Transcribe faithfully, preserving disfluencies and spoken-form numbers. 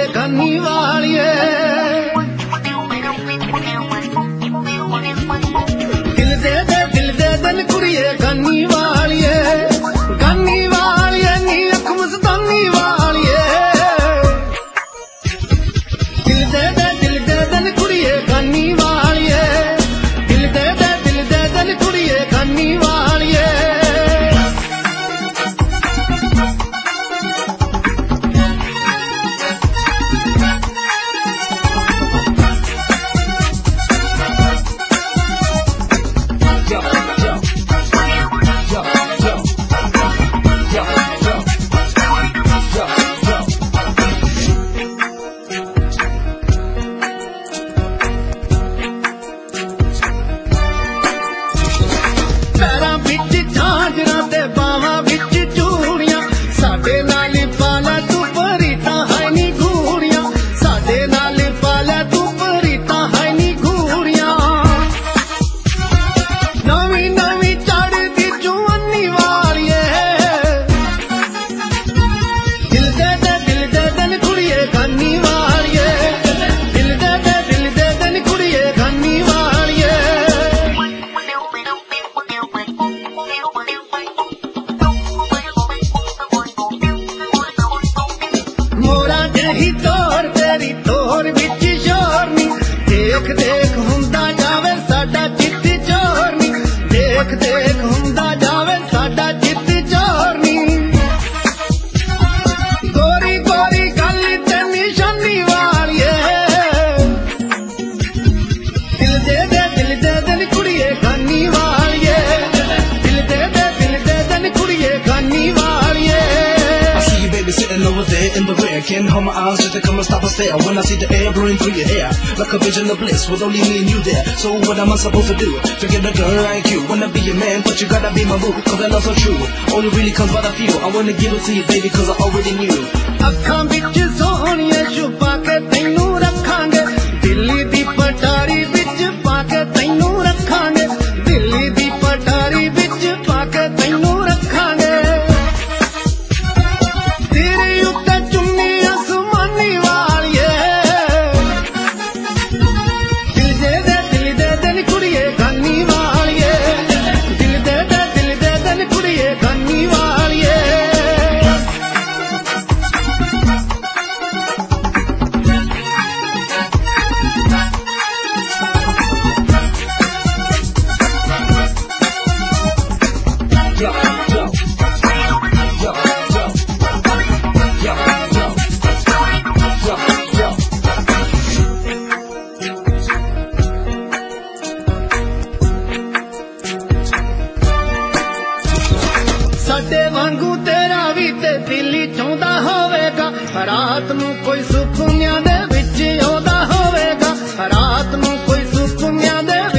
ਕੁੜੀਏ ਖਾਨੀ ਵਾਲੀਏ ਦਿਲ ਦੇ ਦੇ ਦਿਲ ਦੇ ਦਿਲ ਕੁੜੀਏ ਖਾਨੀ ਵਾਲੀਏ ਖਾਨੀ ਵਾਲੀਏ ਨੀ ਅੱਖ ਮਸਤਾਨੀ ਵਾਲੀਏ ਦਿਲ ਦੇ ਦੇ ਦਿਲ ਦੇ ਦਿਲ ਕੁੜੀਏ ਖਾਨੀ ਵਾਲੀਏ ਦਿਲ ਦੇ ਦੇ ਦਿਲ ਦੇ ਦਿਲ ਕੁੜੀਏ ਖਾਨੀ ਵਾਲੀਏ ਪੈਰਾਂ ਵਿੱਚ ਝਾਂਜਰਾਂ ਤੇ ਬਾਹਾਂ ਵਿੱਚ ਚੂੜੀਆਂ ਸਾਡੇ ਨਾਲ ਪਾਲਾ ਤੂੰ ਪਰੀਤਾਂ ਹੈ ਨੀ ਘੂੜੀਆਂ ਸਾਡੇ ਨਾਲ ਪਾਲਾ ਤੂੰ ਪਰੀਤਾਂ ਹੈ ਨੀ ਘੂੜੀਆਂ ਨਵੀਂ ਨਵੀਂ ਚੜ੍ਹਦੀ ਜਵਾਨੀ ਵਾਲੀਏ ਦਿਲ ਦੇ ਦੇ ਦਿਲ ਦੇ ਦਿਲ ਕੁੜੀਏ ਖਾਨੀ ਵਾਲੀਏ ਦਿਲ ਦੇ ਦੇ ਦਿਲ ਦੇ ਦਿਲ ਕੁੜੀਏ ਖਾਨੀ ਵਾਲੀਏ ਮੋਰਾ ਜਿਹੀ ਤੋਰ ਤੇਰੀ ਤੋਰ ਵਿੱਚ ਸ਼ੋਰ ਨੀ ਦੇਖ ਦੇਖ ਹੁੰਦਾ ਜਾਵੇ ਸਾਡਾ ਚਿੱਤ ਚੋਰ ਨੀ ਦੇਖ ਦੇਖ ਹੁੰਦਾ ਜਾਵੇ ਸਾਡਾ ਚਿੱਤ ਚੋਰ ਨੀ ਗੋਰੀ ਗੋਰੀ ਗੱਲ ਤੇ ਨਿਸ਼ਾਨੀ ਵਾਲੀਏ ਦਿਲ ਦੇ ਦੇ ਦਿਲ ਦੇ ਦਿਲ ਕੁੜੀਏ ਖਾਨੀ ਵਾਲੀਏ ਦਿਲ ਦੇ ਦੇ ਦਿਲ ਦੇ ਦਿਲ ਕੁੜੀਏ ਖਾਨੀ ਵਾਲੀਏ I see you, baby, sitting over there in the rear. Can't hold my eyes just to come and stop and stare. When I see the air blowing through your hair, like a vision of bliss with only me and you there. So what am I supposed to do? Forget a girl like you. Wanna be your man, but you gotta be my boo. Cause I love so true. Only really comes by the feel. I wanna give it to you, baby, cause I already knew. ਅੱਖਾਂ ਵਿੱਚ ਸੋਹਣੀਆਂ ਛੁਪਾ ਕੇ ਤੈਨੂੰ ਰੱਖਾਂਗੇ ਦਿੱਲੀ ਦੀ ਪਟਾਰੀ ਵਿੱਚ ਪਾ ਕੇ ਤੈਨੂੰ ਰੱਖਾਂਗੇ ਦਿੱਲੀ ਦੀ ਪਟਾਰੀ ਵਿੱਚ ਪਾ ਕੇ ਤੈਨੂੰ ਰੱਖਾਂਗੇ ਤੇਰੇ ਉੱਤੇ ਚੁੰਨੀ ਅਸਮਾਨੀ ਵਾਲੀਏ ਦਿਲ ਦੇ ਦੇ ਦਿਲ ਦੇ ਦਿਲ ਕੁੜੀਏ ਖਾਨੀ ਵਾਲੀਏ ਦਿਲ ਦੇ ਦੇ ਦਿਲ ਦੇ ਦਿਲ ਕੁੜੀਏ ਖਾਨੀ ਵਾਲੀਏ Yo, yo, yo, yo, yo, yo, yo, yo. ਸਾਡੇ ਵਾਂਗੂ ਤੇਰਾ ਵੀ ਤੇ ਦਿੱਲੀ ਚਾਹੁੰਦਾ ਹੋਵੇਗਾ ਰਾਤ ਨੂੰ ਕੋਈ ਸੁਪਨਿਆਂ ਦੇ ਵਿੱਚ ਆਉਂਦਾ ਹੋਵੇਗਾ ਰਾਤ ਨੂੰ ਕੋਈ ਸੁਪਨਿਆਂ ਦੇ